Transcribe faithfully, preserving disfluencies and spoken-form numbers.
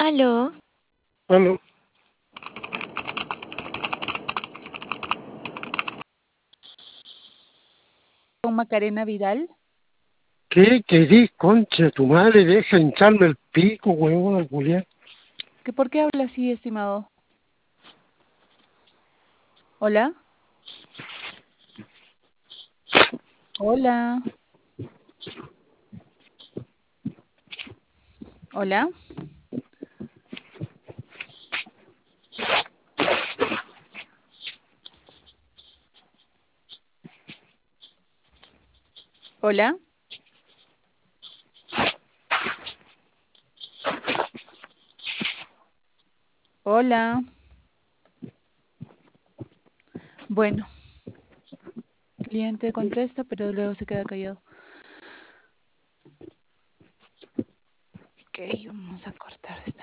Aló, Bueno, con Macarena Vidal. ¿qué querís, concha de tu madre? Deja hincharme el pico, huevón, Julián. ¿Que ¿Por qué habla así, estimado? Hola. Hola. Hola. Hola. Hola. Bueno, cliente contesta, pero luego se queda callado. Ok, vamos a cortar esto.